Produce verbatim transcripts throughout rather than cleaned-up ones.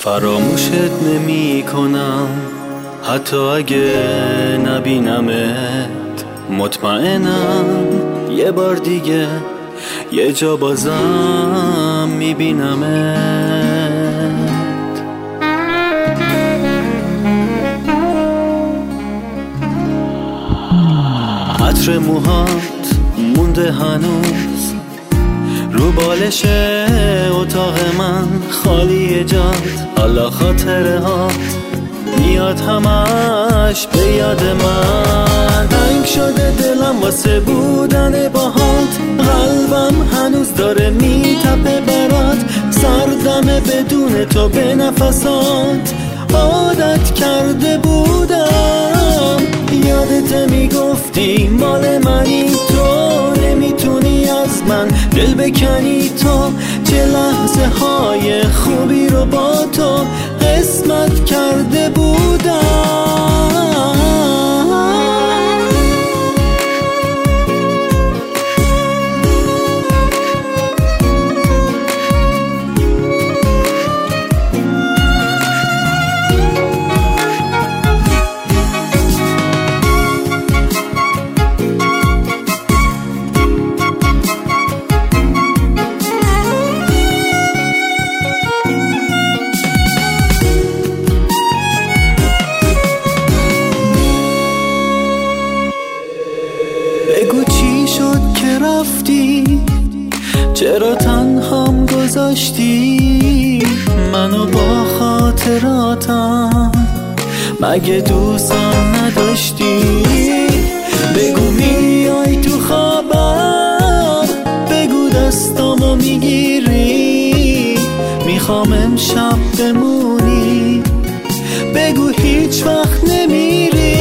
فراموشت نمی کنم حتی اگه نبینمت. مطمئنم یه بار دیگه یه جا بازم میبینمت. عطر موهات مونده هنوز رو بالش اتاق من، خالی جات حالا خاطره هات میاد همش به یاد من. تنگ شده دلم واسه بودن باهات، قلبم هنوز داره میتپه برات. سردمه بدون تو به نفسات، عادت کرده بودم. یادت میگفتی مال منی تو، نمیتونی از من دل بکنی تو. چه لحظه های خوبی رو با تو قسمت کرده بودم. بگو چی شد که رفتی، چرا تنهام گذاشتی منو با خاطراتم، مگه دوستم نداشتی؟ بگو میای تو خوابم، بگو دستامو میگیری، میخوام امشب بمونی، بگو هیچ وقت نمیری.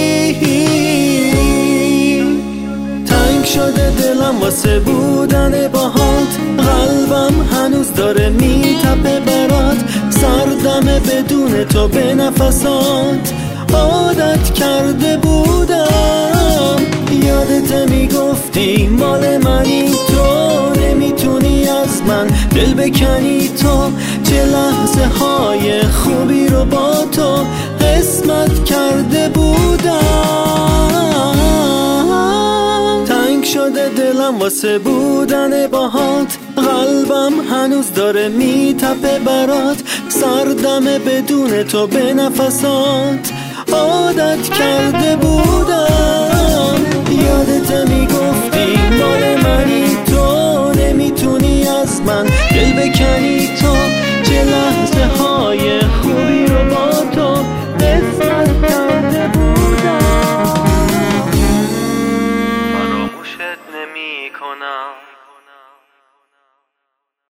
شده دلم واسه بودن باهات، قلبم هنوز داره میتپه برات. سردمه بدون تو به نفسات، عادت کرده بودم. یادت میگفتی مال منی تو، نمیتونی از من دل بکنی تو. چه لحظه های خوبی رو با تو قسمت کرده بودم. شده دلم واسه بودن باهات، قلبم هنوز داره میتپه برات. سردمه بدون تو به نفسات، عادت کرده بودم.